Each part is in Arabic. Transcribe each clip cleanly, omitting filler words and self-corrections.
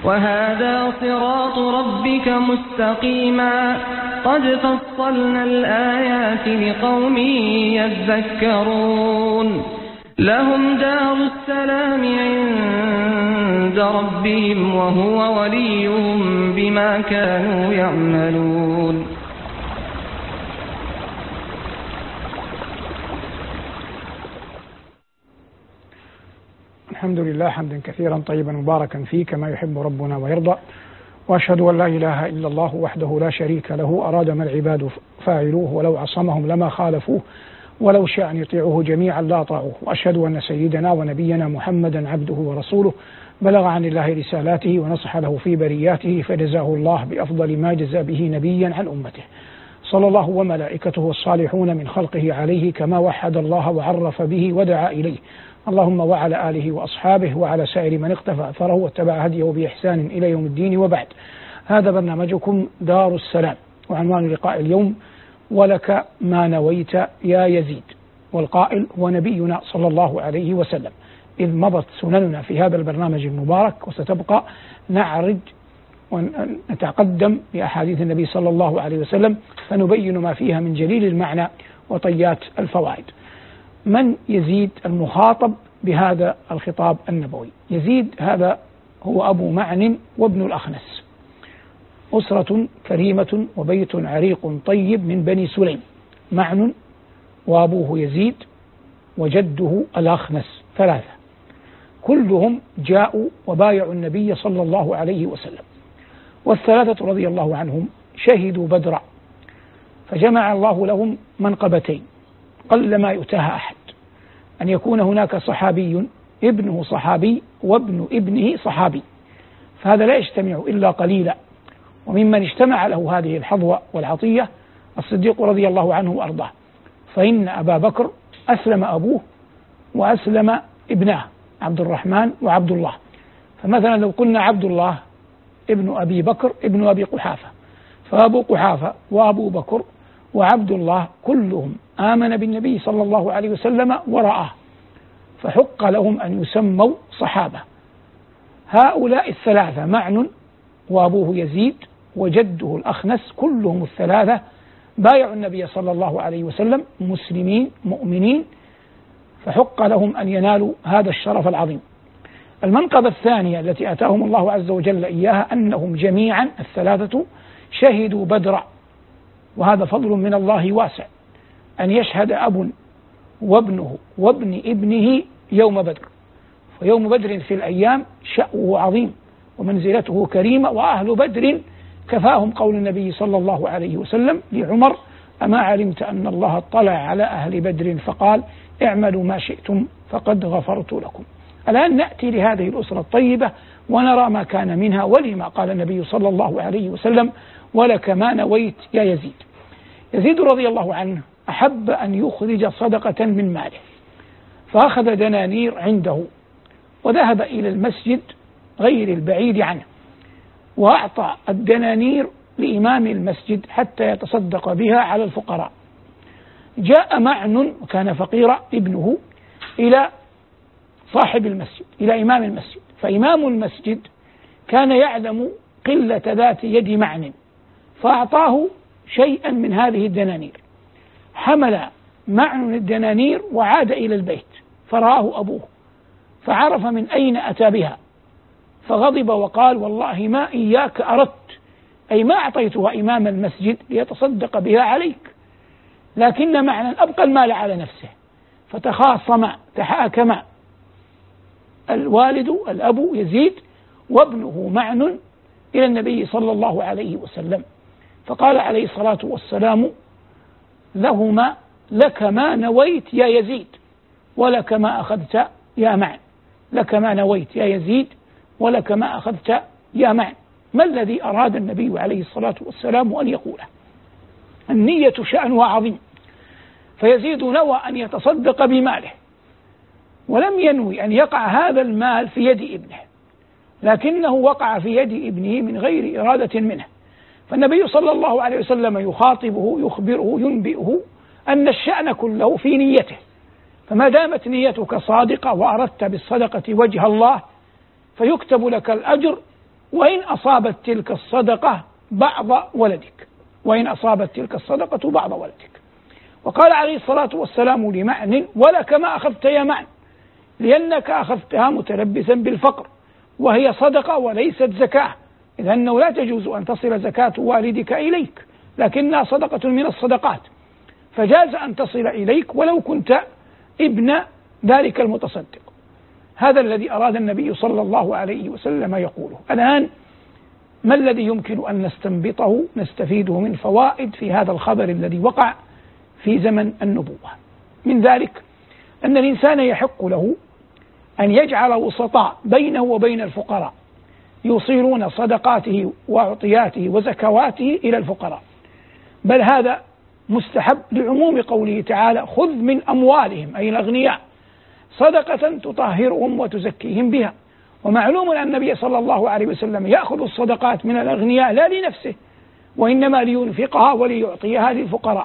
وهذا صراط ربك مستقيما قد فصلنا الآيات لقوم يذكرون لهم دار السلام عند ربهم وهو وليهم بما كانوا يعملون. الحمد لله حمدا كثيرا طيبا مباركا فيه كما يحب ربنا ويرضى، وأشهد أن لا إله إلا الله وحده لا شريك له أراد ما العباد فاعلوه ولو عصمهم لما خالفوه ولو شاء أن يطيعوه جميعا لا أطاعوه، وأشهد أن سيدنا ونبينا محمدا عبده ورسوله بلغ عن الله رسالاته ونصح له في برياته فجزاه الله بأفضل ما جزى به نبيا عن أمته، صلى الله وملائكته الصالحون من خلقه عليه كما وحد الله وعرف به ودعا إليه، اللهم وعلى آله وأصحابه وعلى سائر من اقتفى أثره واتبع هديه بإحسان إلى يوم الدين. وبعد، هذا برنامجكم دار السلام، وعنوان لقاء اليوم ولك ما نويت يا يزيد، والقائل هو نبينا صلى الله عليه وسلم، إذ مضت سنننا في هذا البرنامج المبارك وستبقى نعرج ونتقدم بأحاديث النبي صلى الله عليه وسلم فنبين ما فيها من جليل المعنى وطيات الفوائد. من يزيد المخاطب بهذا الخطاب النبوي؟ يزيد هذا هو أبو معن وابن الأخنس، أسرة كريمة وبيت عريق طيب من بني سليم، معن وأبوه يزيد وجده الأخنس، ثلاثة كلهم جاءوا وبايعوا النبي صلى الله عليه وسلم، والثلاثة رضي الله عنهم شهدوا بدرا، فجمع الله لهم منقبتين قل ما يؤتاها أحد، أن يكون هناك صحابي ابنه صحابي وابن ابنه صحابي، فهذا لا يجتمع إلا قليلا. وممن اجتمع له هذه الحظوة والعطية الصديق رضي الله عنه وأرضاه، فإن أبا بكر أسلم أبوه وأسلم ابناه عبد الرحمن وعبد الله، فمثلا لو قلنا عبد الله ابن أبي بكر ابن أبي قحافة، فأبو قحافة وأبو بكر وعبد الله كلهم آمن بالنبي صلى الله عليه وسلم ورآه، فحق لهم أن يسموا صحابة. هؤلاء الثلاثة معن وأبوه يزيد وجده الأخنس كلهم الثلاثة بايعوا النبي صلى الله عليه وسلم مسلمين مؤمنين، فحق لهم أن ينالوا هذا الشرف العظيم. المنقبة الثانية التي أتاهم الله عز وجل إياها أنهم جميعا الثلاثة شهدوا بدرا، وهذا فضل من الله واسع، أن يشهد أب وابنه وابن ابنه يوم بدر، فيوم بدر في الأيام شأوه عظيم ومنزلته كريمة، وأهل بدر كفاهم قول النبي صلى الله عليه وسلم لعمر: أما علمت أن الله اطلع على أهل بدر فقال اعملوا ما شئتم فقد غفرت لكم. الآن نأتي لهذه الأسرة الطيبة ونرى ما كان منها ولما قال النبي صلى الله عليه وسلم: ولك ما نويت يا يزيد. يزيد رضي الله عنه أحب أن يخرج صدقة من ماله، فأخذ دنانير عنده وذهب إلى المسجد غير البعيد عنه، وأعطى الدنانير لإمام المسجد حتى يتصدق بها على الفقراء. جاء معن وكان فقيرا ابنه إلى صاحب المسجد، إلى إمام المسجد، فإمام المسجد كان يعلم قلة ذات يد معن، فأعطاه شيئا من هذه الدنانير. حمل معن الدنانير وعاد إلى البيت، فرآه أبوه فعرف من أين أتى بها، فغضب وقال: والله ما إياك أردت، أي ما أعطيتها إمام المسجد ليتصدق بها عليك، لكن معنى أبقى المال على نفسه. فتخاصما تحاكما الوالد الأب يزيد وابنه معن إلى النبي صلى الله عليه وسلم، فقال عليه الصلاة والسلام لهما: لك ما نويت يا يزيد ولك ما أخذت يا معن، لك ما نويت يا يزيد ولك ما أخذت يا معن. ما الذي أراد النبي عليه الصلاة والسلام أن يقوله؟ النية شأنها عظيم، فيزيد نوى أن يتصدق بماله، ولم ينوي أن يقع هذا المال في يد ابنه، لكنه وقع في يد ابنه من غير إرادة منه، فالنبي صلى الله عليه وسلم يخاطبه يخبره ينبئه أن الشأن كله في نيته، فما دامت نيتك صادقة وأردت بالصدقة وجه الله فيكتب لك الأجر وإن أصابت تلك الصدقة بعض ولدك، وإن أصابت تلك الصدقة بعض ولدك. وقال عليه الصلاة والسلام لمعن: ولك ما أخذت يا معن، لأنك أخذتها متلبسا بالفقر، وهي صدقة وليست زكاة، إذ أنه لا تجوز أن تصل زكاة والدك إليك، لكنها صدقة من الصدقات، فجاز أن تصل إليك ولو كنت ابن ذلك المتصدق. هذا الذي أراد النبي صلى الله عليه وسلم يقوله. الآن ما الذي يمكن أن نستنبطه نستفيده من فوائد في هذا الخبر الذي وقع في زمن النبوة؟ من ذلك أن الإنسان يحق له أن يجعل وسطاء بينه وبين الفقراء يوصلون صدقاته وعطياته وزكواته إلى الفقراء، بل هذا مستحب لعموم قوله تعالى: خذ من أموالهم، أي الأغنياء، صدقة تطهرهم وتزكيهم بها. ومعلوم أن النبي صلى الله عليه وسلم يأخذ الصدقات من الأغنياء لا لنفسه، وإنما لينفقها وليعطيها للفقراء.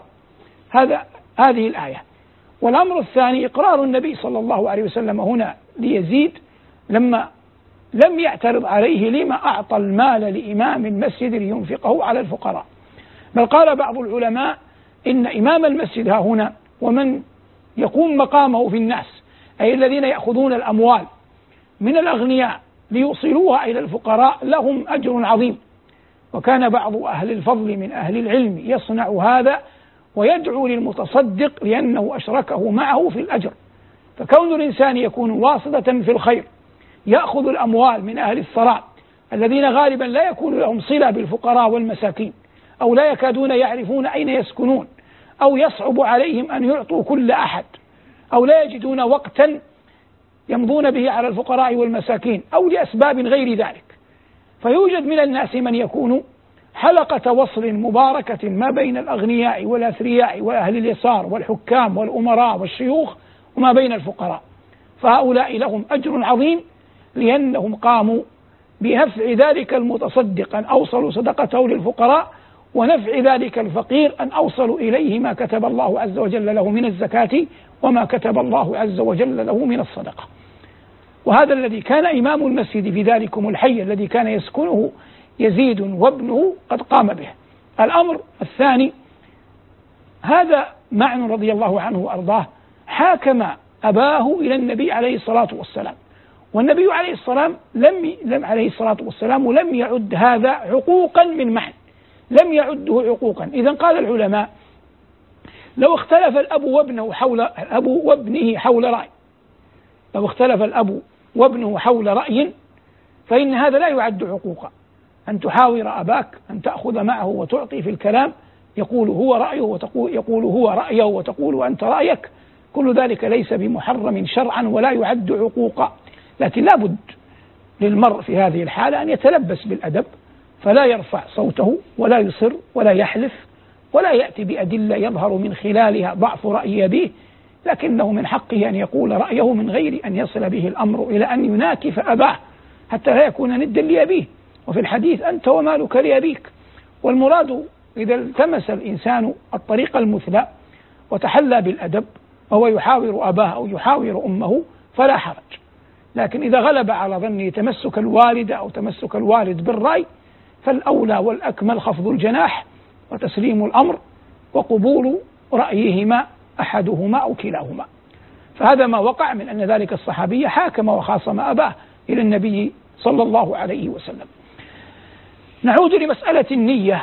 هذه الآية. والأمر الثاني إقرار النبي صلى الله عليه وسلم هنا ليزيد لما لم يعترض عليه لما أعطى المال لإمام المسجد لينفقه على الفقراء، بل قال بعض العلماء إن إمام المسجد ها هنا ومن يقوم مقامه في الناس، أي الذين يأخذون الأموال من الأغنياء ليوصلوها إلى الفقراء، لهم أجر عظيم. وكان بعض أهل الفضل من أهل العلم يصنع هذا ويدعو للمتصدق لأنه أشركه معه في الأجر. فكون الإنسان يكون واسطة في الخير، يأخذ الأموال من أهل الثراء الذين غالبا لا يكون لهم صلة بالفقراء والمساكين، أو لا يكادون يعرفون أين يسكنون، أو يصعب عليهم أن يعطوا كل أحد، أو لا يجدون وقتا يمضون به على الفقراء والمساكين، أو لأسباب غير ذلك. فيوجد من الناس من يكون حلقة وصل مباركة ما بين الأغنياء والأثرياء وأهل اليسار والحكام والأمراء والشيوخ وما بين الفقراء، فهؤلاء لهم أجر عظيم لأنهم قاموا بنفع ذلك المتصدق أن أوصلوا صدقته للفقراء، ونفع ذلك الفقير أن أوصلوا إليه ما كتب الله عز وجل له من الزكاة وما كتب الله عز وجل له من الصدقة. وهذا الذي كان إمام المسجد في ذلكم الحي الذي كان يسكنه يزيد وابنه قد قام به. الأمر الثاني، هذا معن رضي الله عنه وأرضاه حاكم أباه إلى النبي عليه الصلاة والسلام، والنبي عليه الصلاة والسلام لم يعد هذا عقوقا من معن، لم يعده عقوقا. إذن قال العلماء: لو اختلف الأب وابنه حول رأي، لو اختلف الأب وابنه حول رأي فإن هذا لا يعد عقوقا. أن تحاور أباك، أن تأخذ معه وتعطي في الكلام، يقول هو رأيه يقول هو رأيه وتقول أنت رأيك، كل ذلك ليس بمحرم شرعا ولا يعد عقوقا. لكن لا بد للمرء في هذه الحالة أن يتلبس بالأدب، فلا يرفع صوته ولا يصر ولا يحلف ولا يأتي بأدلة يظهر من خلالها ضعف رأي أبيه، لكنه من حقه أن يقول رأيه من غير أن يصل به الأمر إلى أن يناكف أباه حتى لا يكون ندا لأبيه. وفي الحديث: أنت ومالك لأبيك. والمراد إذا التمس الإنسان الطريق المثلى وتحلى بالأدب وهو يحاور أباه أو يحاور أمه فلا حرج، لكن إذا غلب على ظنه تمسك الوالد أو تمسك الوالد بالرأي فالأولى والأكمل خفض الجناح وتسليم الأمر وقبول رأيهما أحدهما أو كلاهما. فهذا ما وقع من أن ذلك الصحابي حاكم وخاصم أباه إلى النبي صلى الله عليه وسلم. نعود لمسألة النية.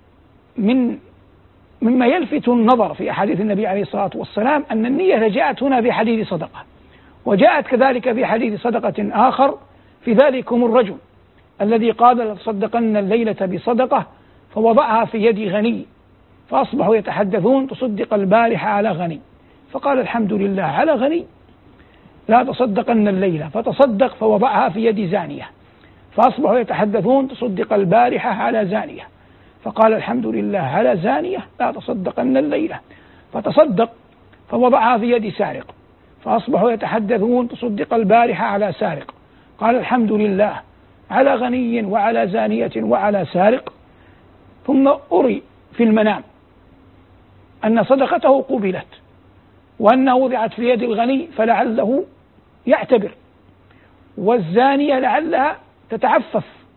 مما يلفت النظر في أحاديث النبي عليه الصلاة والسلام أن النية جاءت هنا في حديث صدقة، وجاءت كذلك في حديث صدقة آخر في ذلكم الرجل الذي قال: لتصدقن الليلة بصدقة فوضعها في يد غني فأصبحوا يتحدثون تصدق البارحة على غني، فقال: الحمد لله على غني، لا تصدقن الليلة، فتصدق فوضعها في يد زانية فأصبحوا يتحدثون تصدق البارحة على زانية، فقال: الحمد لله على زانية، لا تصدقن الليلة، فتصدق فوضعها في يد سارق فأصبحوا يتحدثون تصدق البارحة على سارق، قال: الحمد لله على غني وعلى زانية وعلى سارق. ثم أري في المنام أن صدقته قبلت وأنه وضعت في يد الغني فلعله يعتبر، والزانية لعلها تتعفف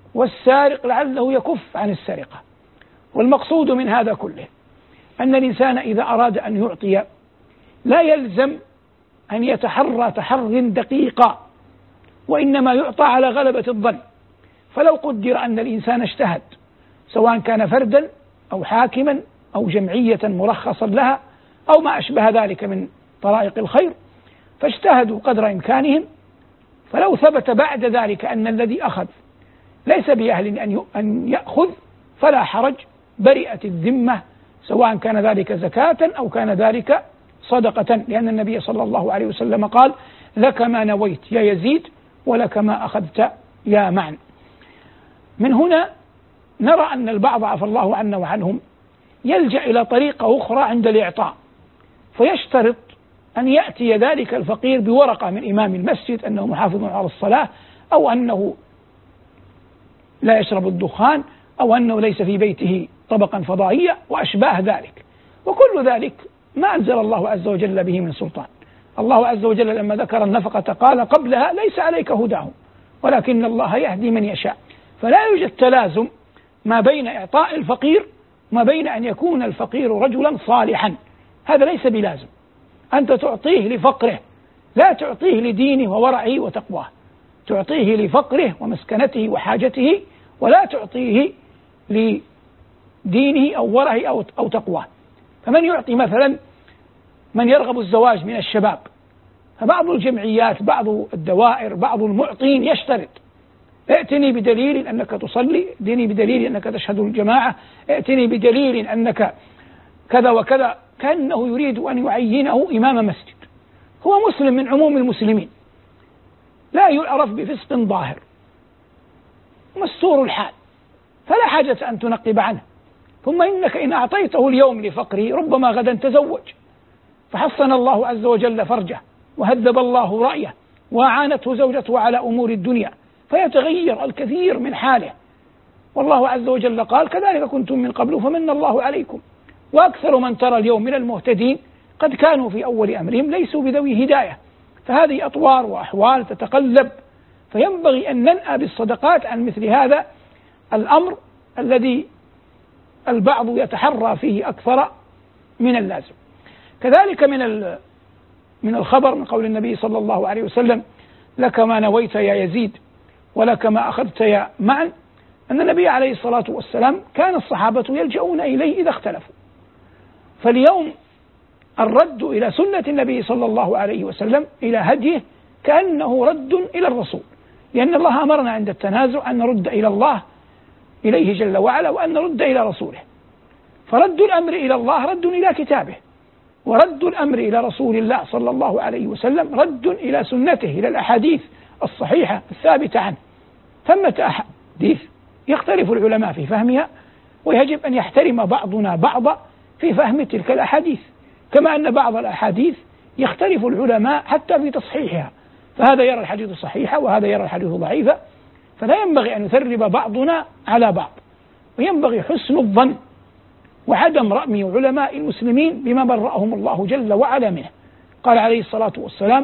والسارق لعله يكف عن السرقة. والمقصود من هذا كله أن الإنسان إذا أراد أن يعطي لا يلزم أن يتحرى تحر دقيقا، وإنما يعطى على غلبة الظن. فلو قدر أن الإنسان اجتهد سواء كان فردا أو حاكما أو جمعية مرخصا لها أو ما أشبه ذلك من طرائق الخير، فاجتهدوا قدر إمكانهم، فلو ثبت بعد ذلك أن الذي أخذ ليس بأهل أن يأخذ فلا حرج، برئت الذمة، سواء كان ذلك زكاة أو كان ذلك صدقة، لأن النبي صلى الله عليه وسلم قال: لك ما نويت يا يزيد ولك ما أخذت يا معن. من هنا نرى أن البعض عفى الله عنا وعنهم يلجأ إلى طريقة أخرى عند الإعطاء، فيشترط أن يأتي ذلك الفقير بورقة من إمام المسجد أنه محافظ على الصلاة، أو أنه لا يشرب الدخان، أو أنه ليس في بيته طبقا فضائية وأشباه ذلك. وكل ذلك ما أنزل الله عز وجل به من سلطان. الله عز وجل لما ذكر النفقة قال قبلها: ليس عليك هداهم ولكن الله يهدي من يشاء. فلا يوجد تلازم ما بين إعطاء الفقير وما بين أن يكون الفقير رجلا صالحا، هذا ليس بلازم. أنت تعطيه لفقره، لا تعطيه لدينه وورعه وتقواه، تعطيه لفقره ومسكنته وحاجته، ولا تعطيه لدينه أو ورعه أو تقواه. فمن يعطي مثلا من يرغب الزواج من الشباب، فبعض الجمعيات، بعض الدوائر، بعض المعطين يشترط: ائتني بدليل أنك تصلي، ائتني بدليل أنك تشهد الجماعة، ائتني بدليل أنك كذا وكذا، كأنه يريد أن يعينه إمام مسجد. هو مسلم من عموم المسلمين، لا يعرف بفسق ظاهر، مستور الحال، فلا حاجة أن تنقب عنه. ثم إنك إن أعطيته اليوم لفقره ربما غدا تزوج، فحصن الله عز وجل فرجه، وهذب الله رأيه، وأعانته زوجته على أمور الدنيا، فيتغير الكثير من حاله. والله عز وجل قال: كذلك كنتم من قبل فمن الله عليكم. وأكثر من ترى اليوم من المهتدين قد كانوا في أول أمرهم ليسوا بذوي هداية، فهذه أطوار وأحوال تتقلب، فينبغي أن ننأى بالصدقات عن مثل هذا الأمر الذي البعض يتحرى فيه أكثر من اللازم. كذلك من الخبر من قول النبي صلى الله عليه وسلم: لك ما نويت يا يزيد ولك ما أخذت يا معن، أن النبي عليه الصلاة والسلام كان الصحابة يلجؤون إليه إذا اختلفوا. فاليوم الرد إلى سنة النبي صلى الله عليه وسلم، إلى هديه، كأنه رد إلى الرسول، لأن الله أمرنا عند التنازع أن نرد إلى الله إليه جل وعلا، وأن نرد إلى رسوله. فرد الأمر إلى الله رد إلى كتابه، ورد الأمر إلى رسول الله صلى الله عليه وسلم رد إلى سنته، إلى الأحاديث الصحيحة الثابتة عنه. ثمة أحاديث يختلف العلماء في فهمها، ويجب أن يحترم بعضنا بعضا في فهم تلك الأحاديث، كما أن بعض الأحاديث يختلف العلماء حتى في تصحيحها، فهذا يرى الحديث صحيحا وهذا يرى الحديث ضعيفا، فلا ينبغي أن يثرب بعضنا على بعض، وينبغي حسن الظن وعدم رأي علماء المسلمين بما برأهم الله جل وعلا منه. قال عليه الصلاة والسلام: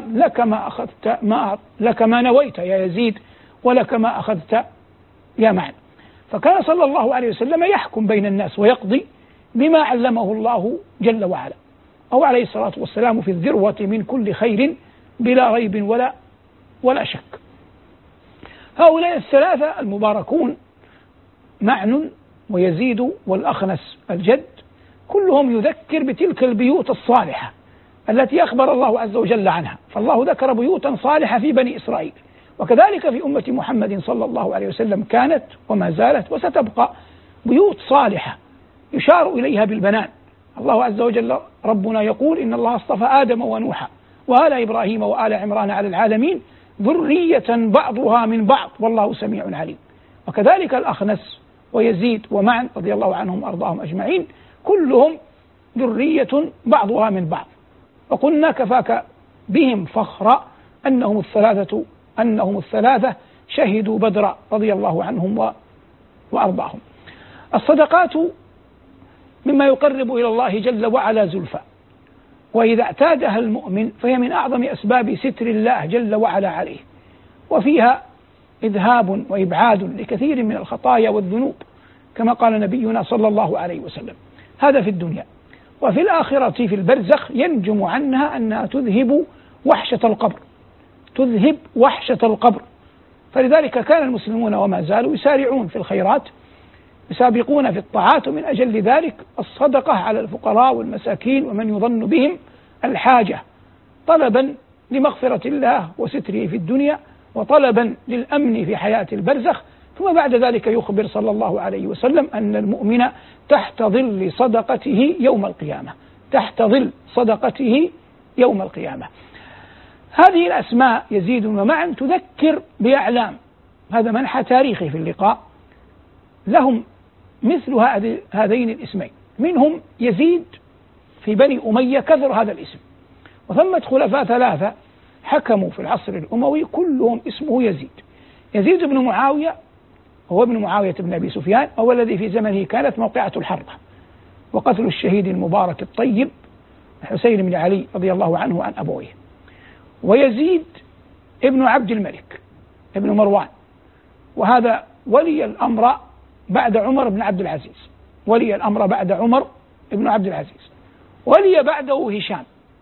لك ما نويت يا يزيد ولك ما أخذت يا معن. فكان صلى الله عليه وسلم يحكم بين الناس ويقضي بما علمه الله جل وعلا، أو عليه الصلاة والسلام في الذروة من كل خير بلا ريب ولا شك. هؤلاء الثلاثة المباركون معن ويزيد والأخنس الجد، كلهم يذكر بتلك البيوت الصالحة التي أخبر الله عز وجل عنها. فالله ذكر بيوتا صالحة في بني إسرائيل، وكذلك في أمة محمد صلى الله عليه وسلم كانت وما زالت وستبقى بيوت صالحة يشار إليها بالبنان. الله عز وجل ربنا يقول: إن الله اصطفى آدم ونوحا وآل إبراهيم وآل عمران على العالمين ذرية بعضها من بعض والله سميع عليم. وكذلك الأخنس ويزيد ومعن رضي الله عنهم وأرضاهم أجمعين، كلهم ذرية بعضها من بعض. وقلنا كفاك بهم فخرا أنهم الثلاثة شهدوا بدرا رضي الله عنهم وأرضاهم. الصدقات مما يقرب إلى الله جل وعلا زلفى، وإذا اعتادها المؤمن فهي من أعظم أسباب ستر الله جل وعلا عليه، وفيها إذهاب وإبعاد لكثير من الخطايا والذنوب كما قال نبينا صلى الله عليه وسلم. هذا في الدنيا. وفي الآخرة في البرزخ ينجم عنها أنها تذهب وحشة القبر، تذهب وحشة القبر. فلذلك كان المسلمون وما زالوا يسارعون في الخيرات، يسابقون في الطاعات، ومن أجل ذلك الصدقة على الفقراء والمساكين ومن يظن بهم الحاجة، طلبا لمغفرة الله وستره في الدنيا، وطلبا للأمن في حياة البرزخ. ثم بعد ذلك يخبر صلى الله عليه وسلم أن المؤمن تحت ظل صدقته يوم القيامة، تحت ظل صدقته يوم القيامة. هذه الأسماء يزيد ومعا تذكر بأعلام. هذا منحى تاريخي في اللقاء، لهم مثل هذين الاسمين. منهم يزيد في بني أمية كثر هذا الاسم، وثمة خلفاء ثلاثة حكموا في العصر الأموي كلهم اسمه يزيد. يزيد بن معاوية هو ابن معاوية بن أبي سفيان، هو الذي في زمنه كانت موقعة الحرة وقتل الشهيد المبارك الطيب الحسين بن علي رضي الله عنه وعن أبويه. ويزيد ابن عبد الملك ابن مروان، وهذا ولي الأمر بعد عمر بن عبد العزيز، ولي الأمر بعد عمر بن عبد العزيز. ولي بعده هشام،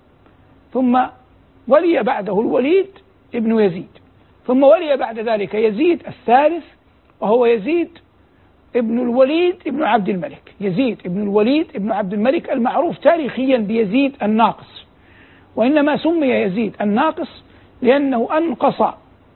ثم ولي بعده الوليد ابن يزيد، ثم ولي بعد ذلك يزيد الثالث وهو يزيد ابن الوليد ابن عبد الملك، يزيد ابن الوليد ابن عبد الملك المعروف تاريخيا بيزيد الناقص. وإنما سمي يزيد الناقص لأنه أنقص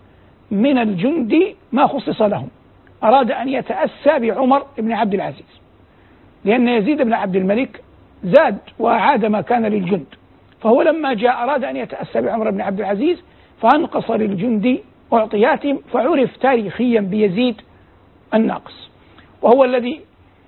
من الجند ما خصص لهم، أراد أن يتأسى بعمر بن عبد العزيز، لأن يزيد بن عبد الملك زاد وأعاد ما كان للجند، فهو لما جاء أراد أن يتأسى بعمر بن عبد العزيز فأنقص للجند أعطياتهم، فعرف تاريخيا بيزيد الناقص، وهو الذي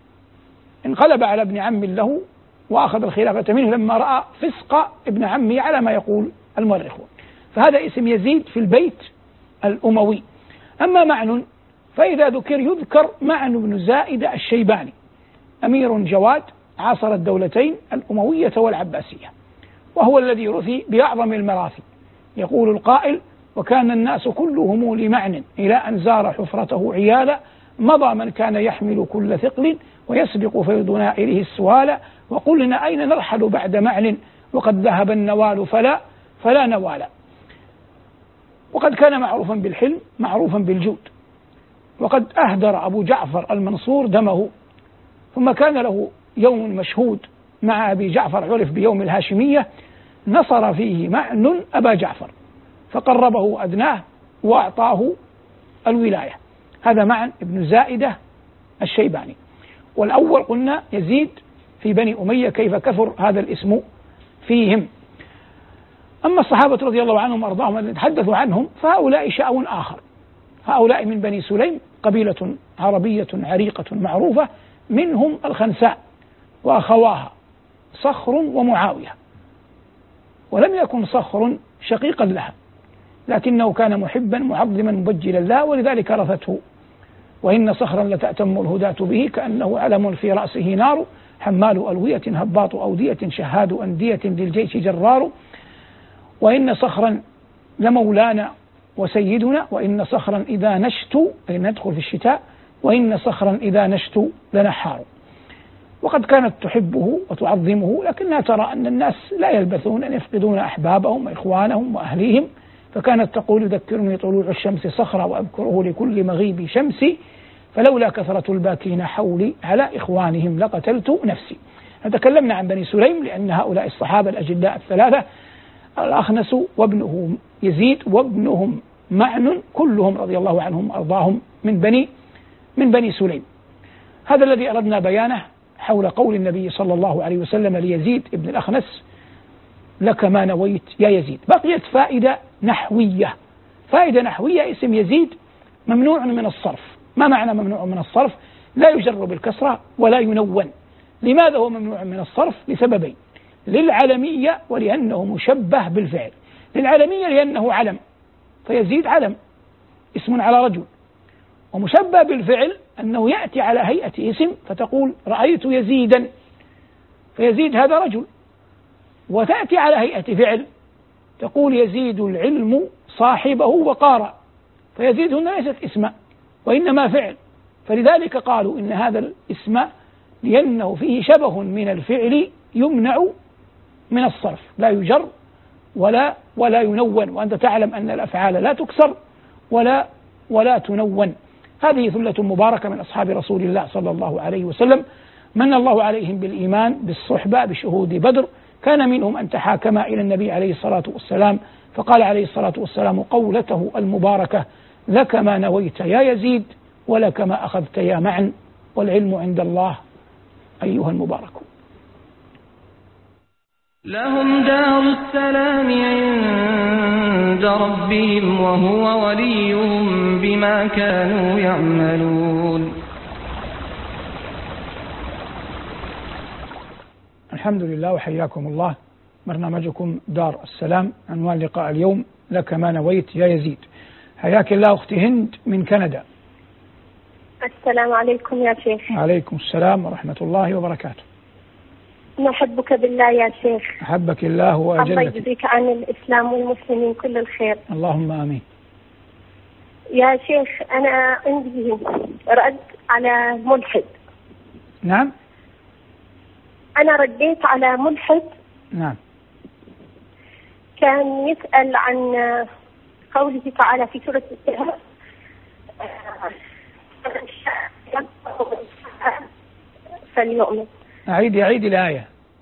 انقلب على ابن عم له وأخذ الخلافة منه لما رأى فسق ابن عمه على ما يقول المؤرخون. فهذا اسم يزيد في البيت الأموي. أما معن فإذا يذكر معن بن زائدة الشيباني، أمير جواد عاصر الدولتين الأموية والعباسية، وهو الذي يرثي بأعظم المراثي. يقول القائل: وكان الناس كلهم لمعن إلى أن زار حفرته عيالا، مضى من كان يحمل كل ثقل ويسبق فيض نائله السوال، وقلنا أين نرحل بعد معن وقد ذهب النوال فلا نوال. وقد كان معروفا بالحلم معروفا بالجود، وقد أهدر أبو جعفر المنصور دمه، ثم كان له يوم مشهود مع أبي جعفر عرف بيوم الهاشمية، نصر فيه معن أبا جعفر فقربه أدناه وأعطاه الولاية. هذا معن ابن زائدة الشيباني. والأول قلنا يزيد في بني أمية، كيف كثر هذا الاسم فيهم. أما الصحابة رضي الله عنهم وأرضاهم الذين نتحدث عنهم فهؤلاء شأن آخر. هؤلاء من بني سليم، قبيلة عربية عريقة معروفة، منهم الخنساء وأخواها صخر ومعاوية. ولم يكن صخر شقيقا لها، لكنه كان محبا معظما مبجلا لها، ولذلك رثته. وإن صخرا لتأتم الهداة به كأنه علم في رأسه نار، حمال ألوية هباط أودية شهاد أندية للجيش جرار. وإن صخرا لمولانا وسيدنا، وإن صخرا إذا نشت، أي ندخل في الشتاء، وإن صخرا إذا نشت لنحار. وقد كانت تحبه وتعظمه، لكنها ترى أن الناس لا يلبثون أن يفقدون أحبابهم وإخوانهم وأهليهم، فكانت تقول: يذكرني طلوع الشمس صخرة وأذكره لكل مغيب شمسي، فلولا كثرة الباكين حولي على إخوانهم لقتلت نفسي. تكلمنا عن بني سليم لأن هؤلاء الصحابة الأجلاء الثلاثة، الأخنس وابنه يزيد وابنهم معن، كلهم رضي الله عنهم وأرضاهم من بني سليم. هذا الذي أردنا بيانه حول قول النبي صلى الله عليه وسلم ليزيد ابن الأخنس: لك ما نويت يا يزيد. بقيت فائدة نحوية. فائدة نحوية: اسم يزيد ممنوع من الصرف. ما معنى ممنوع من الصرف؟ لا يجر بالكسرة ولا ينون. لماذا هو ممنوع من الصرف؟ لسببين: للعلمية ولأنه مشبه بالفعل. للعلمية لأنه علم، فيزيد علم اسم على رجل، ومشبه بالفعل أنه يأتي على هيئة اسم، فتقول رأيت يزيدا، فيزيد هذا رجل. وتأتي على هيئة فعل، تقول يزيد العلم صاحبه وقارا، فيزيد هنا ليست اسما وإنما فعل، فلذلك قالوا إن هذا الاسم لأنه فيه شبه من الفعل يمنع من الصرف، لا يجر ولا ينون، وأنت تعلم أن الأفعال لا تكسر ولا تنون. هذه ثلة مباركة من أصحاب رسول الله صلى الله عليه وسلم، من الله عليهم بالإيمان بالصحبة بشهود بدر. كان منهم أن تحاكم إلى النبي عليه الصلاة والسلام فقال عليه الصلاة والسلام قولته المباركة: لك ما نويت يا يزيد ولك ما أخذت يا معن، والعلم عند الله أيها المبارك. لهم دار السلام عند ربهم وهو وليهم بما كانوا يعملون. الحمد لله وحياكم الله. برنامجكم دار السلام، عنوان لقاء اليوم: لك ما نويت يا يزيد. حياك الله أختي هند من كندا. السلام عليكم يا شيخ. عليكم السلام ورحمة الله وبركاته. نحبك بالله يا شيخ. أحبك الله وأجلك. الله يجزيك عن الإسلام والمسلمين كل الخير. اللهم آمين. يا شيخ أنا عندي رد على ملحد. نعم. أنا رديت على ملحد. نعم. كان يسأل عن قوله تعالى في سورة الكهف: فليؤمن. أعيد الآية.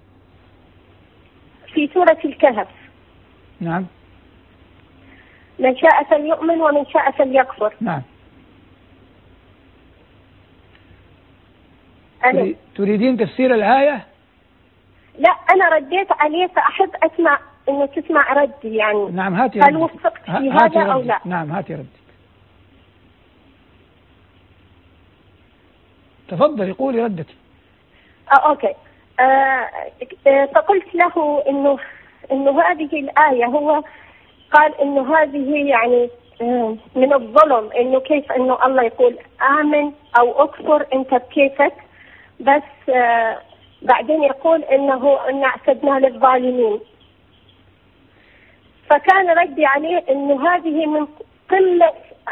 في سورة الكهف. نعم. من شاء فليؤمن ومن شاء فليكفر. نعم. تريدين تفسير الآية؟ لا أنا رديت عليه، فأحب أسمع إنه تسمع ردي يعني. نعم هاتي هل وفقت في هذا أو لا؟ نعم هاتي ردك. تفضلي قولي ردك. أوكي. فقلت له إنه هذه الآية، هو قال إنه هذه يعني من الظلم، إنه كيف إنه الله يقول آمن أو أكفر أنت بكيفك، بس بعدين يقول إن اعتدنا للظالمين. فكان ردي عليه إنه هذه من قلة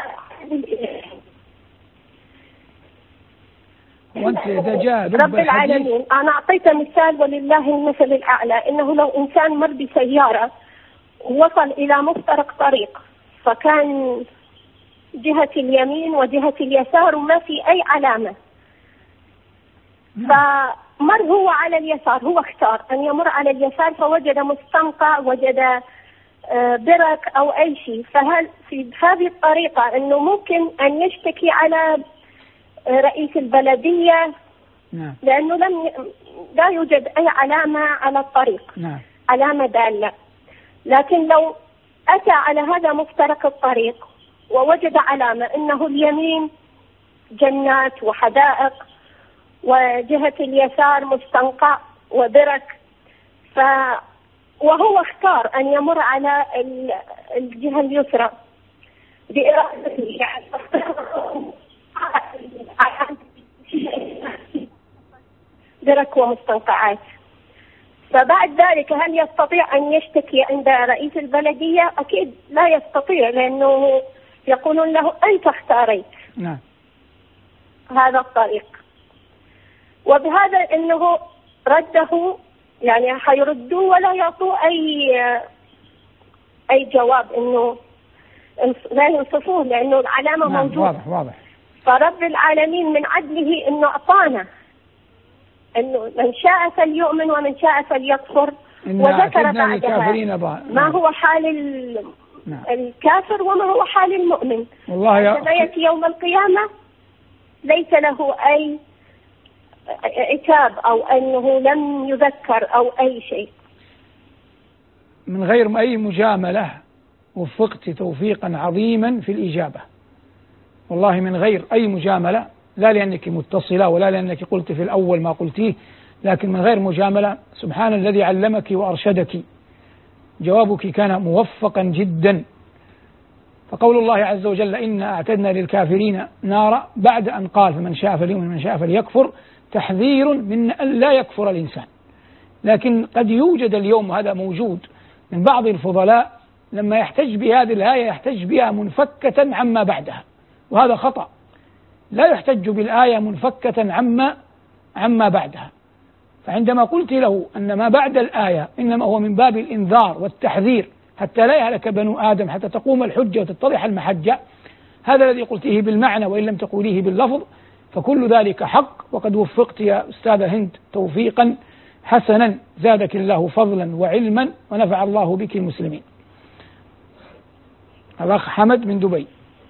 وانت إذا جاء رب العالمين. أنا أعطيت مثال ولله المثل الأعلى، إنه لو إنسان مر بسيارة ووصل إلى مفترق طريق، فكان جهة اليمين وجهة اليسار وما في أي علامة، فمر هو على اليسار، هو اختار أن يمر على اليسار، فوجد مستنقع، وجد برك أو أي شيء. فهل في هذه الطريقة أنه ممكن أن يشتكي على رئيس البلدية؟ نعم. لأنه لا يوجد أي علامة على الطريق. نعم. علامة دالة. لكن لو أتى على هذا مفترق الطريق ووجد علامة أنه اليمين جنات وحدائق وجهة اليسار مستنقع وبرك، وهو اختار أن يمر على الجهة اليسرى بإرادته، يعني برك ومستنقعات. فبعد ذلك هل يستطيع أن يشتكي عند رئيس البلدية؟ أكيد لا يستطيع، لأنه يقولون له أنت اختاريت. نعم. هذا الطريق. وبهذا أنه رده، يعني حيردوه ولا يعطوه أي جواب، إنه لا ينصفوه لأنه العلامة نعم. موجودة. واضح. فرب العالمين من عدله أنه أعطانا أنه من شاء فليؤمن ومن شاء فليكفر، وذكر بعدها ما هو حال الكافر وما هو حال المؤمن. والله يأتي يوم القيامة ليس له أي عتاب أو أنه لم يذكر أو أي شيء. من غير أي مجاملة وفقت توفيقا عظيما في الإجابة، والله من غير أي مجاملة، لا لأنك متصلة ولا لأنك قلت في الأول ما قلتيه، لكن من غير مجاملة. سبحان الذي علمك وأرشدك، جوابك كان موفقا جدا. فقول الله عز وجل إنا أعتدنا للكافرين نارا، بعد أن قال فمن شاء فليؤمن ومن شاء فليكفر، تحذير من أن لا يكفر الإنسان. لكن قد يوجد اليوم، هذا موجود، من بعض الفضلاء لما يحتج بهذه الآية يحتج بها منفكة عما بعدها، وهذا خطأ. لا يحتج بالآية منفكة عما بعدها. فعندما قلت له أن ما بعد الآية إنما هو من باب الإنذار والتحذير حتى لا يهلك بنو آدم، حتى تقوم الحجة وتتضح المحجة، هذا الذي قلته بالمعنى وإن لم تقوليه باللفظ، فكل ذلك حق. وقد وفقت يا أستاذة هند توفيقا حسنا، زادك الله فضلا وعلما ونفع الله بك المسلمين. الأخ حمد من دبي.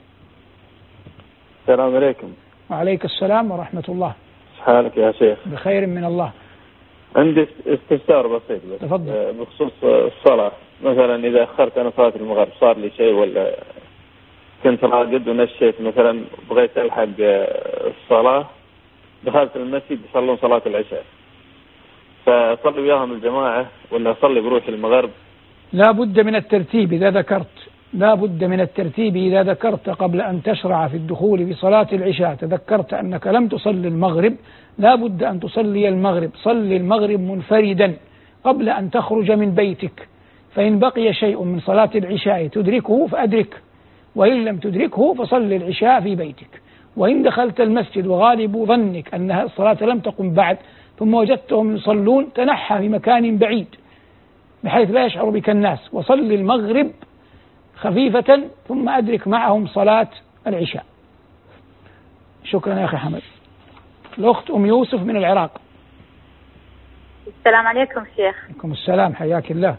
السلام عليكم. وعليك السلام ورحمة الله. حالك يا شيخ؟ بخير من الله. عندي استفسار بسيط بس. تفضل. بخصوص الصلاة، مثلا إذا أخرت أنا صلاة المغرب صار لي شيء، ولا كنت راقد ونشيت مثلا بغيت ألحق الصلاة، دخلت المسجد يصلون صلاة العشاء، فأصلي وياهم الجماعة ولا أصلي بروحي المغرب؟ لا بد من الترتيب إذا ذكرت، لا بد من الترتيب إذا ذكرت قبل أن تشرع في الدخول بصلاة العشاء تذكرت أنك لم تصلي المغرب، لا بد أن تصلي المغرب. صلي المغرب منفردا قبل أن تخرج من بيتك، فإن بقي شيء من صلاة العشاء تدركه فأدرك، وإن لم تدركه فصل العشاء في بيتك. وإن دخلت المسجد وغالب ظنك أن الصلاة لم تقم بعد ثم وجدتهم يصلون، تنحى في مكان بعيد بحيث لا يشعر بك الناس، وصل المغرب خفيفة ثم أدرك معهم صلاة العشاء. شكرا يا أخي حمد. الأخت أم يوسف من العراق. السلام عليكم شيخ. عليكم السلام، حياك الله.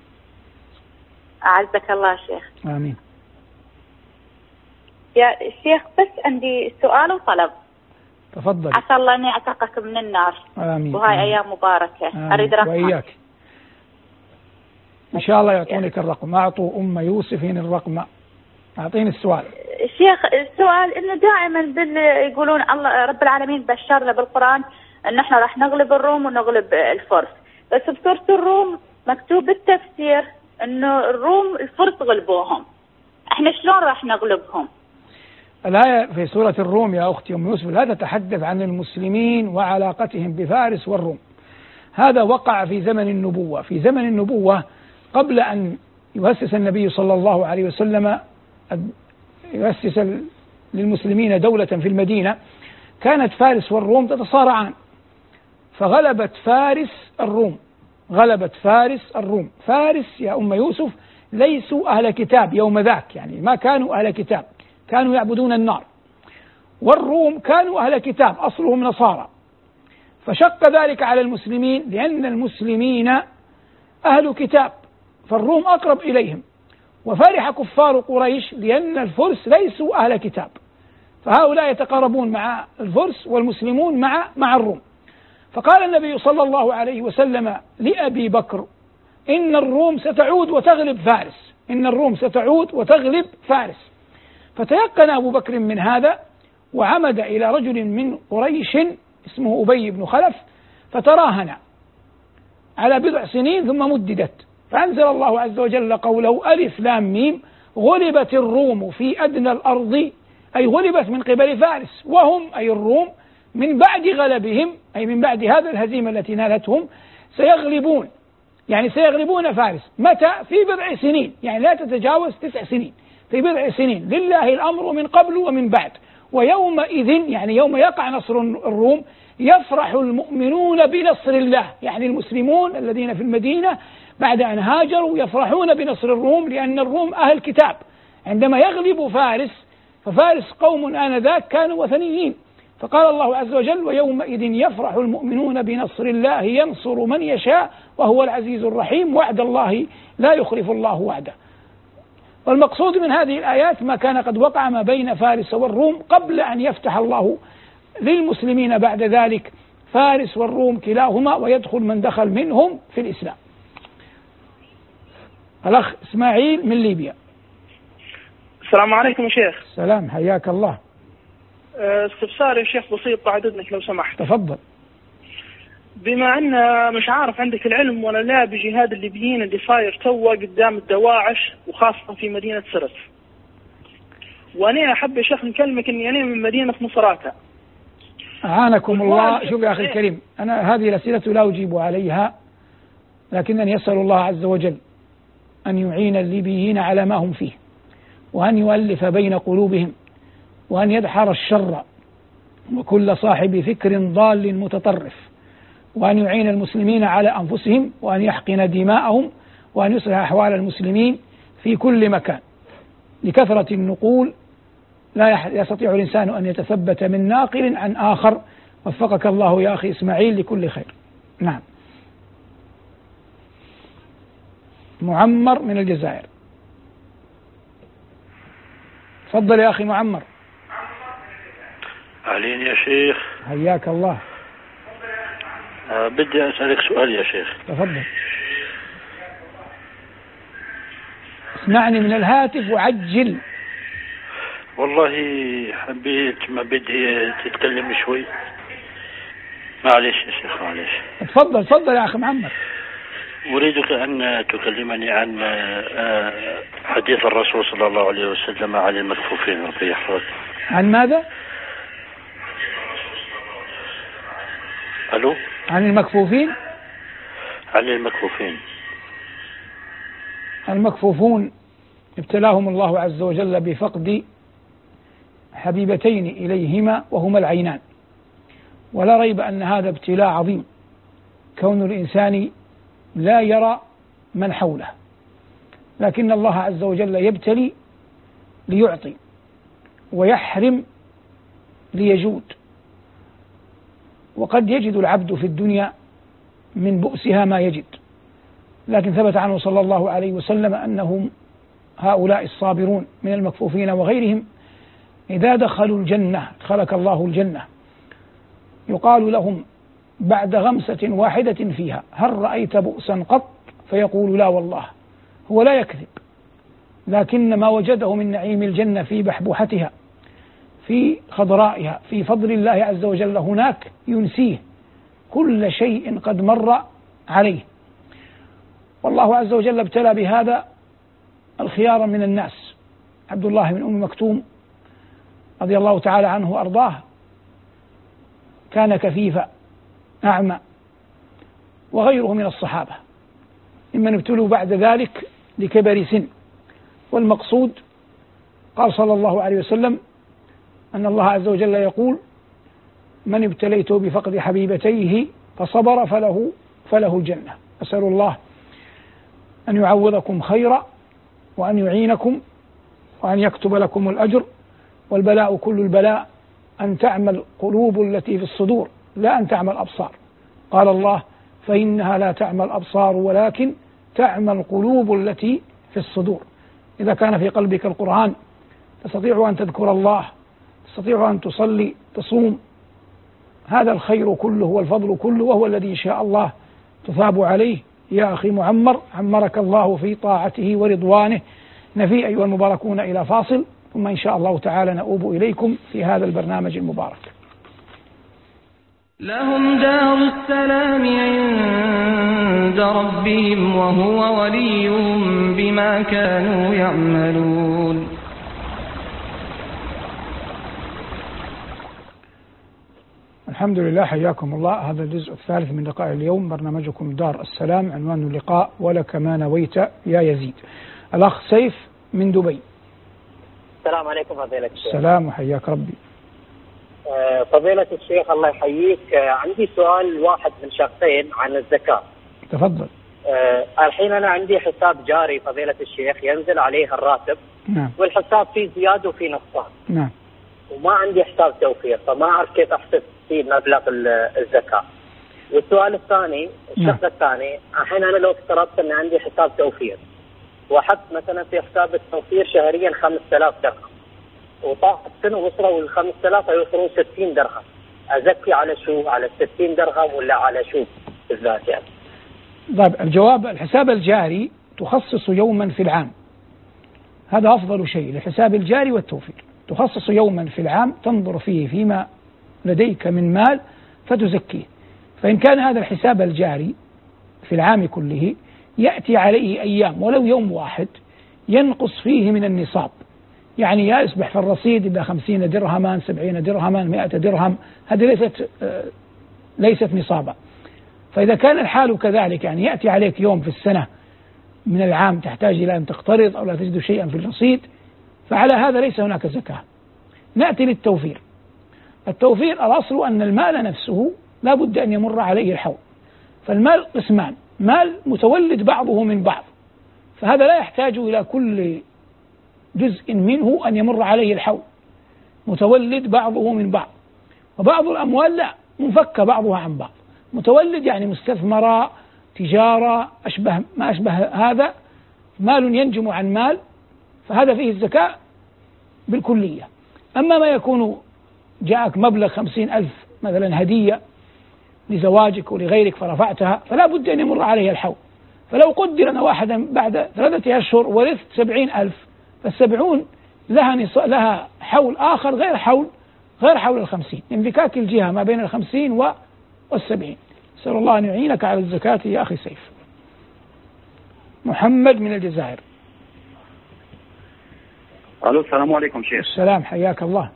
أعزك الله شيخ. آمين. يا شيخ بس عندي سؤال وطلب. تفضل. عسى الله أني أعتقك من النار. آمين. وهاي آمين. أيام مباركة. آمين. أريد رقم. وإياك إن شاء الله يعطونك الرقم. أعطوا أم يوسف الرقم. أعطيني السؤال. شيخ السؤال إنه دائما يقولون الله رب العالمين بشرنا بالقرآن إن إحنا راح نغلب الروم ونغلب الفرس، بس بسورة الروم مكتوب بالتفسير إنه الروم الفرس غلبوهم، إحنا شلون راح نغلبهم؟ الآية في سورة الروم يا أختي أم يوسف لا تتحدث عن المسلمين وعلاقتهم بفارس والروم، هذا وقع في زمن النبوة. في زمن النبوة قبل أن يؤسس النبي صلى الله عليه وسلم يؤسس للمسلمين دولة في المدينة، كانت فارس والروم تتصارعان، فغلبت فارس الروم، غلبت فارس الروم. فارس يا أم يوسف ليسوا أهل كتاب يوم ذاك، يعني ما كانوا أهل كتاب، كانوا يعبدون النار. والروم كانوا أهل كتاب، أصلهم نصارى، فشق ذلك على المسلمين لأن المسلمين أهل كتاب، فالروم أقرب إليهم. وفرح كفار قريش لأن الفرس ليسوا أهل كتاب، فهؤلاء يتقاربون مع الفرس والمسلمون مع الروم. فقال النبي صلى الله عليه وسلم لأبي بكر إن الروم ستعود وتغلب فارس، إن الروم ستعود وتغلب فارس. فتيقن أبو بكر من هذا وعمد إلى رجل من قريش اسمه أبي بن خلف، فتراهن على بضع سنين ثم مددت، فأنزل الله عز وجل قوله ألف لام ميم غلبت الروم في أدنى الأرض، أي غلبت من قبل فارس، وهم أي الروم من بعد غلبهم أي من بعد هذا الهزيمة التي نالتهم سيغلبون، يعني سيغلبون فارس. متى؟ في بضع سنين، يعني لا تتجاوز 9 سنين، في بضع سنين. لله الأمر من قبل ومن بعد. ويومئذ يعني يوم يقع نصر الروم يفرح المؤمنون بنصر الله، يعني المسلمون الذين في المدينة بعد أن هاجروا يفرحون بنصر الروم لأن الروم أهل كتاب. عندما يغلب فارس، ففارس قوم آنذاك كانوا وثنيين، فقال الله عز وجل ويومئذ يفرح المؤمنون بنصر الله ينصر من يشاء وهو العزيز الرحيم وعد الله لا يخلف الله وعده. والمقصود من هذه الآيات ما كان قد وقع ما بين فارس والروم قبل أن يفتح الله للمسلمين بعد ذلك فارس والروم كلاهما، ويدخل من دخل منهم في الإسلام. الأخ إسماعيل من ليبيا. السلام عليكم يا شيخ. السلام، حياك الله. استفسار يا شيخ بسيط بعد إذنك لو سمحت. تفضل. بما أن مش عارف عندك العلم ولا لا بجهاد الليبيين اللي صاير توا قدام الدواعش وخاصة في مدينة سرت، وأنا أحب يا شيخ نكلمك إني أنا من مدينة مصراتة. أعانكم الله. شوف يا أخي الكريم، أنا هذه الأسئلة لا أجيب عليها، لكنني أسأل الله عز وجل أن يعين الليبيين على ما هم فيه، وأن يؤلف بين قلوبهم، وأن يدحر الشر وكل صاحب فكر ضال متطرف، وأن يعين المسلمين على أنفسهم، وأن يحقن دماءهم، وأن يصلح أحوال المسلمين في كل مكان. لكثرة النقول لا يستطيع الإنسان أن يتثبت من ناقل عن آخر. وفقك الله يا أخي إسماعيل لكل خير. نعم. معمر من الجزائر، تفضل يا أخي معمر. أهلين يا شيخ، حياك الله. بدي أسألك سؤال يا شيخ. تفضل. اسمعني من الهاتف وعجل. والله حبيت ما بدي تتكلم شوي، معلش يا شيخ معلش. تفضل تفضل يا أخي محمد. أريدك أن تكلمني عن حديث الرسول صلى الله عليه وسلم عن المكفوفين. ربي يحفظك. عن ماذا؟ ألو؟ عن المكفوفين. عن المكفوفين. المكفوفون ابتلاهم الله عز وجل بفقد حبيبتين إليهما وهما العينان، ولا ريب أن هذا ابتلاء عظيم، كون الإنسان لا يرى من حوله، لكن الله عز وجل يبتلي ليعطي ويحرم ليجود. وقد يجد العبد في الدنيا من بؤسها ما يجد، لكن ثبت عنه صلى الله عليه وسلم أنهم هؤلاء الصابرون من المكفوفين وغيرهم إذا دخلوا الجنة دخلك الله الجنة يقال لهم بعد غمسة واحدة فيها: هل رأيت بؤسا قط؟ فيقول: لا والله. هو لا يكذب، لكن ما وجده من نعيم الجنة في بحبوحتها، في خضرائها، في فضل الله عز وجل هناك ينسيه كل شيء قد مر عليه. والله عز وجل ابتلى بهذا الخيار من الناس. عبد الله بن أم مكتوم رضي الله تعالى عنه وأرضاه كان كفيفا أعمى، وغيره من الصحابة ممن ابتلوا بعد ذلك لكبر سن. والمقصود قال صلى الله عليه وسلم أن الله عز وجل يقول: من ابتليته بفقد حبيبتيه فصبر فله الجنة. أسأل الله أن يعوضكم خيرا، وأن يعينكم، وأن يكتب لكم الأجر. والبلاء كل البلاء أن تعمل قلوب التي في الصدور لا أن تعمل أبصار. قال الله: فإنها لا تعمى الأبصار ولكن تعمى القلوب التي في الصدور. إذا كان في قلبك القرآن تستطيع أن تذكر الله، تستطيع أن تصلي، تصوم، هذا الخير كله والفضل كله، وهو الذي إن شاء الله تثاب عليه. يا أخي معمر، عمرك الله في طاعته ورضوانه. نفي أيها المباركون إلى فاصل، ثم إن شاء الله تعالى نؤوب إليكم في هذا البرنامج المبارك. لهم دار السلام عند ربهم وهو وليهم بما كانوا يعملون. الحمد لله، حياكم الله. هذا الجزء الثالث من لقاء اليوم، برنامجكم دار السلام، عنوان اللقاء: ولك ما نويت يا يزيد. الأخ سيف من دبي. السلام عليكم فضيلة الشيخ. السلام وحياك ربي. فضيلة الشيخ الله يحييك، عندي سؤال واحد من شخصين عن الزكاة. تفضل. الحين أنا عندي حساب جاري فضيلة الشيخ ينزل عليه الراتب. نعم. والحساب فيه زيادة وفيه نقصان. نعم. وما عندي حساب توفير، فما أعرف كيف أحسب فيه مبلغ الزكاة. والسؤال الثاني، الشق الثاني، الحين أنا لو افترضت أن عندي حساب توفير وحط مثلا في حساب التوفير شهريا 5000 درهم، وطاقت سنة وصلوا ال 5000 يوصلون 60 درهم، أزكي على شو؟ على 60 درهم ولا على شو بالذات يعني؟ طيب، الجواب: الحساب الجاري تخصص يوما في العام، هذا أفضل شيء للحساب الجاري والتوفير. تخصص يوما في العام تنظر فيه فيما لديك من مال فتزكيه. فإن كان هذا الحساب الجاري في العام كله يأتي عليه أيام ولو يوم واحد ينقص فيه من النصاب، يعني يصبح في الرصيد إلى 50 درهما 70 درهما 100 درهم، هذه ليست نصابا. فإذا كان الحال كذلك، يعني يأتي عليك يوم في السنة من العام تحتاج إلى أن تقترض أو لا تجد شيئا في الرصيد، فعلى هذا ليس هناك زكاة. نأتي للتوفير. التوفير الأصل أن المال نفسه لا بد أن يمر عليه الحول، فالمال قسمان: مال متولد بعضه من بعض، فهذا لا يحتاج إلى كل جزء منه أن يمر عليه الحول، متولد بعضه من بعض. وبعض الأموال لا، منفك بعضها عن بعض. متولد يعني مستثمرة، تجارة، ما أشبه هذا، مال ينجم عن مال، فهذا فيه الزكاة بالكلية. أما ما يكون جاءك مبلغ 50,000 مثلا هدية لزواجك ولغيرك فرفعتها، فلا بد أن يمر عليه الحول. فلو قدر أن واحدا بعد 3 أشهر ورث 70,000، فال70 لها حول آخر غير حول 50، انفكاك الجهة ما بين 50 و70. أسأل الله أن يعينك على الزكاة يا أخي سيف. محمد من الجزائر. الو، السلام عليكم شيخ. السلام، حياك الله.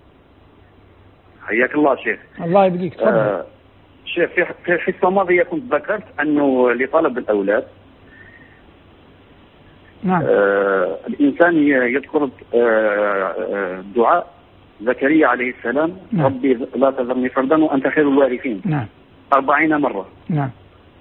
حياك الله شيخ. الله يبقيك، تفضل. شيخ، في حصة ماضية كنت ذكرت أنه لطلب الأولاد نعم. الإنسان يذكر دعاء زكريا عليه السلام: نعم. ربي لا تذرني فردا وأنت خير الوارثين. نعم. 40 مرة. نعم.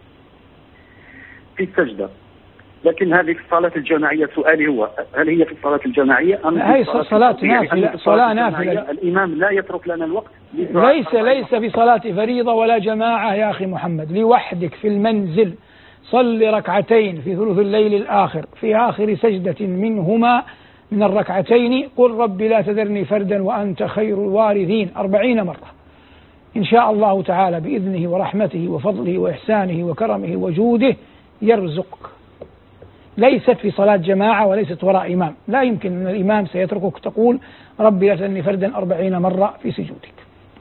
في السجدة. لكن هذه في الصلاة الجماعية. سؤالي هو: هل هي في الصلاة الجماعية أم هي صلاة نافلة؟ صلاة نافلة. الإمام لا يترك لنا الوقت. ليس في صلاة فريضة ولا جماعة يا أخي محمد. لوحدك في المنزل صل ركعتين في ثلث الليل الآخر في آخر سجدة منهما من الركعتين قل رب لا تذرني فردا وأنت خير الوارثين 40 مرة، إن شاء الله تعالى بإذنه ورحمته وفضله وإحسانه وكرمه وجوده يرزقك. ليست في صلاة جماعة وليست وراء إمام. لا يمكن أن الإمام سيتركك تقول رب لا تذرني فردا 40 مرة في سجودك.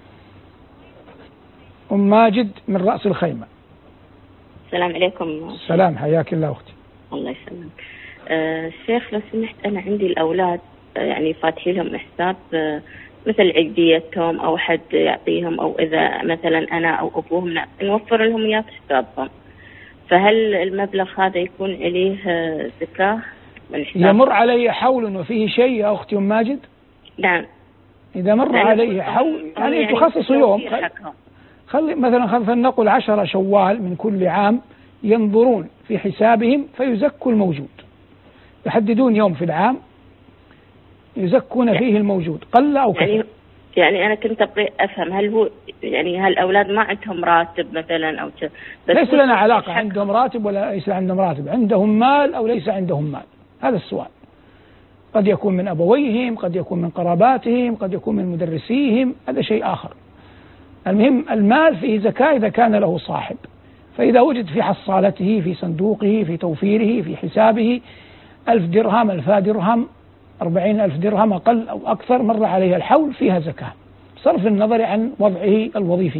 أم ماجد من رأس الخيمة. السلام عليكم. السلام، حياك الله أختي. الله يسلمك. الشيخ لو سمحت، أنا عندي الأولاد يعني فاتحين لهم حساب مثل عقديتهم أو حد يعطيهم، أو إذا مثلا أنا أو أبوهم نوفر لهم إياه في حسابهم، فهل المبلغ هذا يكون عليه زكاة من حساب؟ يمر عليه حول وفيه شيء يا أختي أم ماجد؟ نعم. إذا مر عليه حول يعني تخصص يوم، خلي مثلا فلنقل 10 شوال من كل عام ينظرون في حسابهم فيزكوا الموجود، يحددون يوم في العام يزكون فيه الموجود قل أو كثر. يعني أنا كنت أبغى أفهم، هل هو يعني هل الأولاد ما عندهم راتب مثلا أو ليس لنا علاقة عندهم راتب ولا ليس عندهم راتب، عندهم مال أو ليس عندهم مال، هذا السؤال. قد يكون من أبويهم، قد يكون من قراباتهم، قد يكون من مدرسيهم، هذا شيء آخر. المهم المال فيه زكاة إذا كان له صاحب، فإذا وجد في حصالته في صندوقه في توفيره في حسابه 1000 درهم 2000 درهم 40,000 درهم أقل أو أكثر مر عليها الحول فيها زكاة، بصرف النظر عن وضعه الوظيفي.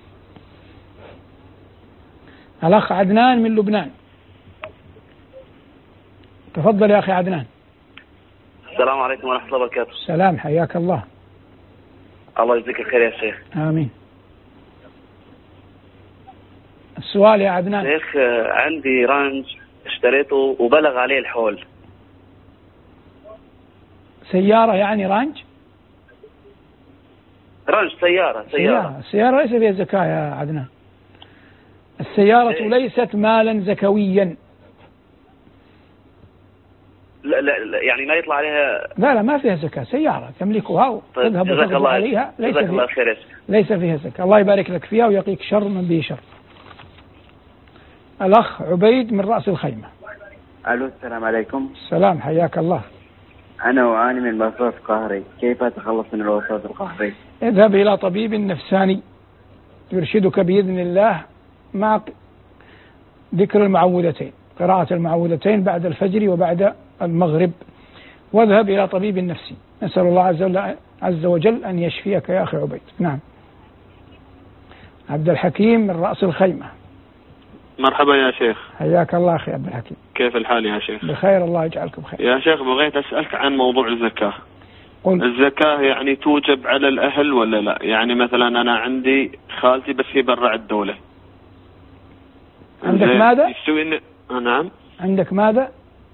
الأخ عدنان من لبنان. تفضل يا أخي عدنان. السلام عليكم ورحمة الله وبركاته. السلام، حياك الله. الله يجزيك الخير يا شيخ. آمين. السؤال يا عدنان. شيخ، عندي رانج اشتريته وبلغ عليه الحول. سيارة يعني رانج سيارة. السيارة ليس فيها زكاة يا عدنان. السيارة ليست مالا زكويا. لا يعني ما يطلع عليها. لا ما فيها زكاة. سيارة تملكها وتذهب وتغذي عليها ليس فيها زكاة. الله يبارك لك فيها ويقيك شر من به شر. الأخ عبيد من رأس الخيمة. ألو، السلام عليكم. السلام، حياك الله. أنا أعاني من وسواس قهري، كيف أتخلص من الوسواس القهري؟ اذهب إلى طبيب نفساني يرشدك بإذن الله مع ذكر المعوذتين، قراءة المعوذتين بعد الفجر وبعد المغرب، واذهب إلى طبيب نفسي. نسأل الله عز وجل أن يشفيك يا أخي عبيد. نعم. عبد الحكيم من رأس الخيمة. مرحبا يا شيخ. حياك الله أخي عبد الحكيم. كيف الحال يا شيخ؟ بخير، الله يجعلك بخير. يا شيخ، بغيت أسألك عن موضوع الزكاة. قل. الزكاة يعني توجب على الأهل ولا لا؟ يعني مثلا أنا عندي خالتي بس هي برا الدولة. عندك ماذا؟ نعم. عندك ماذا؟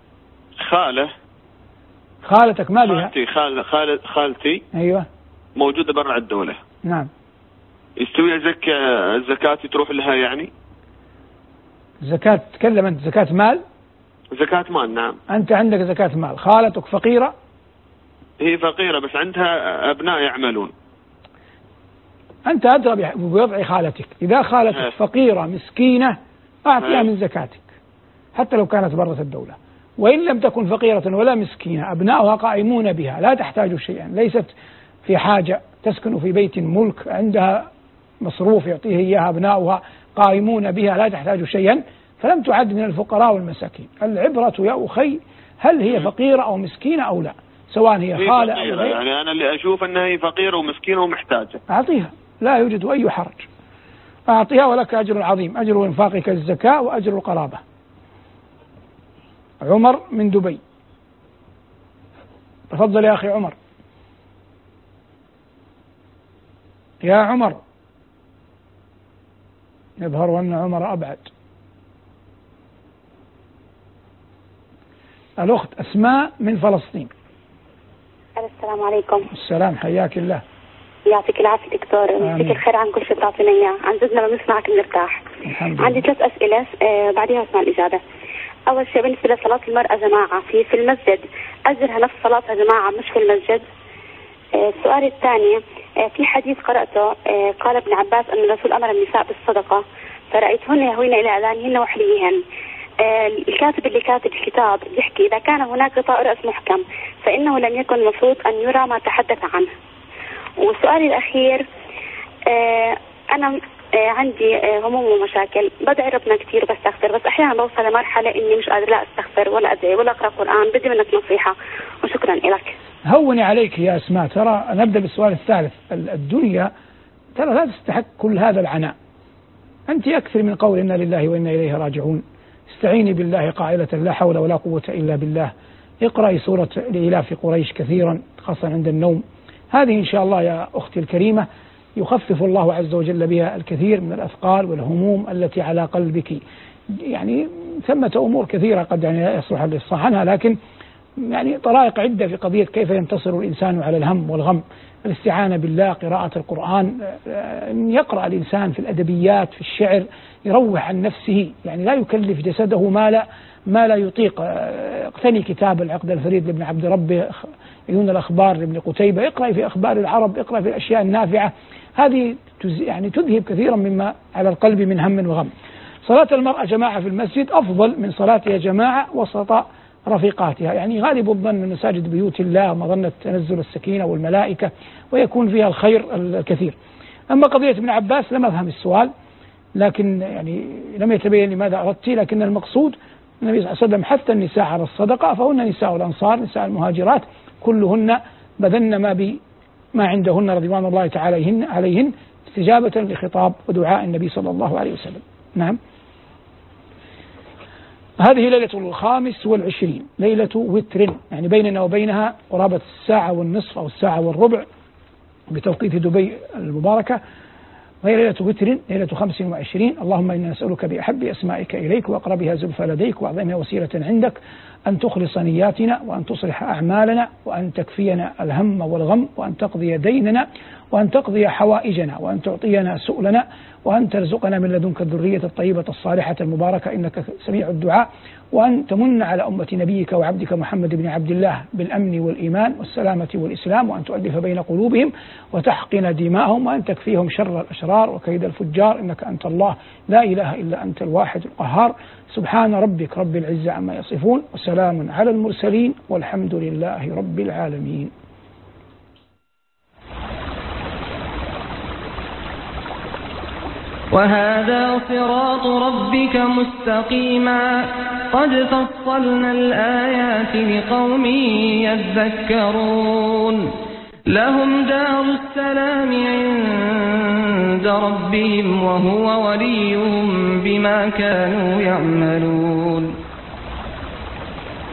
خالتك ما بها؟ خالتي أيوة موجودة برا الدولة. نعم. يستوي الزكاة تروح لها يعني؟ زكاة تتكلم أنت زكاة مال؟ زكاة مال نعم. أنت عندك زكاة مال. خالتك فقيرة؟ هي فقيرة بس عندها أبناء يعملون. أنت أدرى بوضع خالتك. إذا خالتك فقيرة مسكينة أعطيها من زكاتك حتى لو كانت برة الدولة، وإن لم تكن فقيرة ولا مسكينة أبناؤها قائمون بها لا تحتاج شيئا، ليست في حاجة، تسكن في بيت ملك عندها مصروف يعطيه إياها أبناؤها قائمون بها لا تحتاج شيئا، فلم تعد من الفقراء والمساكين. العبرة يا أخي هل هي فقيرة أو مسكينة أو لا، سواء هي خالة أو غير. يعني أنا اللي أشوف أنها هي فقيرة ومسكينة ومحتاجة أعطيها، لا يوجد أي حرج، أعطيها ولك أجر عظيم، أجر إنفاقك الزكاة وأجر القرابة. عمر من دبي، تفضل يا أخي عمر. يا عمر، يظهر أن عمر أبعد. الأخت أسماء من فلسطين. السلام عليكم. السلام، حياك الله. يعطيك العافية دكتور، يعطيك الخير عن كل شيء بتعطينا إياه، عن جد لما بنسمعك بنرتاح. عندي 3 أسئلة بعدها اسمع الإجابة. أول شيء بالنسبة لصلاة المرأة جماعة في المسجد، أجرها نفس صلاتها جماعة مش في المسجد؟ السؤال الثاني، في حديث قرأته قال ابن عباس أن الرسول أمر النساء بالصدقة فرأيتهن يهوين إلى أذانهن وحليهن. الكاتب اللي كاتب الكتاب بيحكي إذا كان هناك غطاء رأس محكم فإنه لم يكن المفروض أن يرى ما تحدث عنه. والسؤال الأخير، أنا عندي هموم ومشاكل، بدعي ربنا كثير وبستغفر، بس أحيانا بوصل لمرحلة إني مش قادر لا أستغفر ولا أدعي ولا أقرأ قرآن، بدي منك نصيحة وشكرا لك. هوني عليك يا أسماء، ترى نبدأ بالسؤال الثالث. الدنيا ترى لا تستحق كل هذا العناء، أنت أكثر من قول إنا لله وإنا إليه راجعون، استعيني بالله قائلة لا حول ولا قوة إلا بالله، اقرأي سورة لإلاف قريش كثيرا خاصة عند النوم، هذه إن شاء الله يا أختي الكريمة يخفف الله عز وجل بها الكثير من الأثقال والهموم التي على قلبك. يعني ثمة أمور كثيرة قد يعني لا يصلح الإفصاح عنها، لكن يعني طرائق عدة في قضية كيف ينتصر الإنسان على الهم والغم. الاستعانة بالله، قراءة القرآن، يقرأ الإنسان في الأدبيات في الشعر يروح عن نفسه، يعني لا يكلف جسده ما لا يطيق. اقتني كتاب العقد الفريد لابن عبد ربه، عيون الأخبار لابن قتيبة، اقرأ في أخبار العرب، اقرأ في الأشياء النافعة، هذه يعني تذهب كثيرا مما على القلب من هم وغم. صلاة المرأة جماعة في المسجد أفضل من صلاتها جماعة وسط رفيقاتها، يعني غالب الظن من مساجد بيوت الله مظنة تنزل السكينة والملائكة ويكون فيها الخير الكثير. أما قضية ابن عباس لم أفهم السؤال، لكن يعني لم يتبين لماذا أردت، لكن المقصود النبي صلى الله عليه وسلم حث النساء على الصدقة، فهن نساء الأنصار نساء المهاجرات كلهن بذلن ما عندهن رضوان الله تعالى عليهن استجابة لخطاب ودعاء النبي صلى الله عليه وسلم. نعم. هذه ليلة 25، ليلة وتر، يعني بيننا وبينها قرابة 1:30 أو 1:15 بتوقيت دبي المباركة، وهي ليلة وتر، ليلة 25. اللهم إنا نسألك بأحب أسمائك إليك وأقربها زلفى لديك وأعظمها وسيلة عندك أن تخلص نياتنا وأن تصلح أعمالنا وأن تكفينا الهم والغم وأن تقضي ديننا وأن تقضي حوائجنا وأن تعطينا سؤلنا وأن ترزقنا من لدنك الذرية الطيبة الصالحة المباركة إنك سميع الدعاء، وأن تمن على أمة نبيك وعبدك محمد بن عبد الله بالأمن والإيمان والسلامة والإسلام، وأن تؤلف بين قلوبهم وتحقن دماءهم وأن تكفيهم شر الأشرار وكيد الفجار، إنك أنت الله لا إله إلا أنت الواحد القهار. سبحان ربك رب العزة عما يصفون وسلام على المرسلين والحمد لله رب العالمين. وهذا صراط ربك مستقيما قد فصلنا الآيات لقوم يذكرون لهم دار السلام عند ربهم وهو وليهم بما كانوا يعملون.